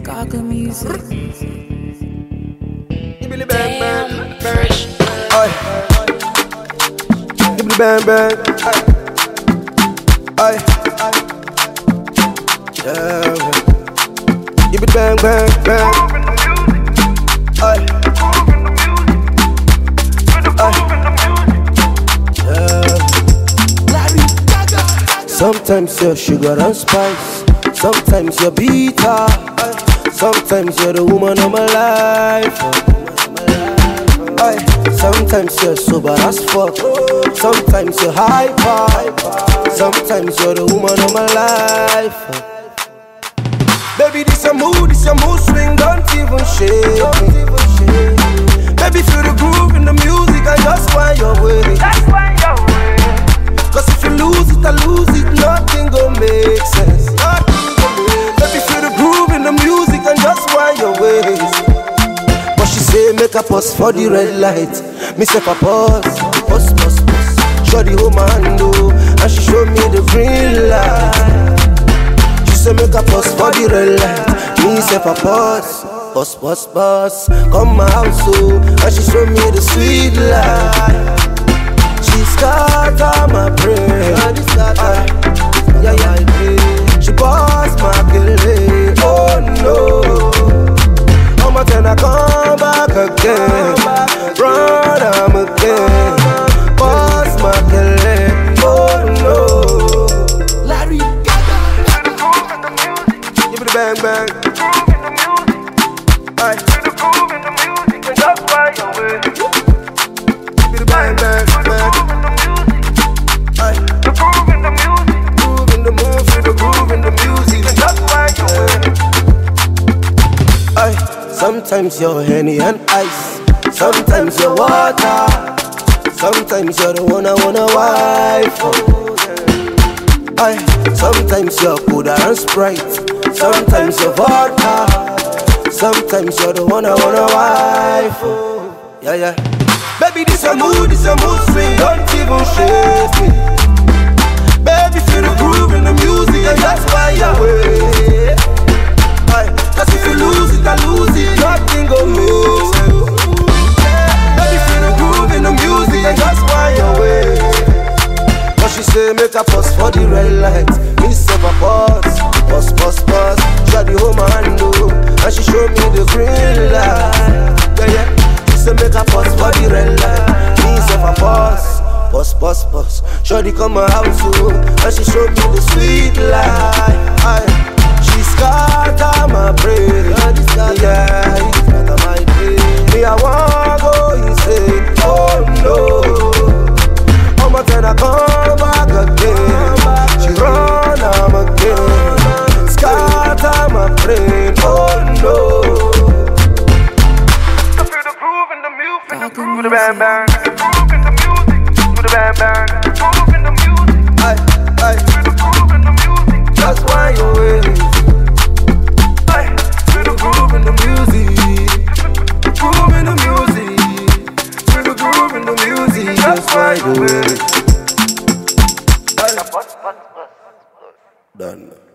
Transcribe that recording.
Gaga music. Give me the bang bang, fresh. Aye. Give me the bang bang. Aye. Yeah. Give me the bang bang bang. Aye. Sometimes you're sugar and spice, sometimes you're bitter, sometimes you're the woman of my life. Sometimes you're sober as fuck, sometimes you're hyper, sometimes you're the woman of my life. Baby, this your mood swing, don't even shake me. Baby, feel the groove in the music and just find your way. Cause if you lose it, I lose it, nothing gon' make sense. Baby, feel the groove in the music and just wind your ways. But she say make a pause for the red light. Me say for pause. Shorty hold my hand oh, and she show me the green light. She say make a pause for the red light. Me say for pause. Come my house oh, and she show me the sweet light. She scatter my brain. She bust my killing. Oh no. I'm a ten, I come back again. Run, I'm again. Bust my killing. Oh no. Larry Gaga. Give me the bang bang. Give the groove in the music and just fly away. Give me the bang bang. Sometimes you're Henny and ice, sometimes you're water, sometimes you're the one I wanna wife. Sometimes you're Buddha and Sprite, sometimes you're vodka, sometimes you're the one I wanna wife. Yeah. Baby, this a mood swing, don't even shake me. Baby, feel the groove in the music and that's why you're way. Cause if you lose it, I lose it, nothing gon' make sense. Baby, feel the groove in the music and that's why you're way. But she say make a pause for the red light. Me say for pause. Shawty hold my hand oh, and she show me the green light. Yeah. She say make a pause for the red light. Me say for pause. Shawty come my house oh, and she show me the sweet light. She scatter my brain. Yeah, scatter my brain. Me I wanna go insane. Oh no. I'm a ten, I come back again. She run, I'm again. Scatter my brain. Oh no. I feel the groove in the music. The groove in the bang bang. The groove in the music. Do the bang bang. The groove in the music. I feel the groove in the music. Just why you wait. Feel the groove in the music. The groove in the music. Feel the groove in the music. Just why you wait. Done.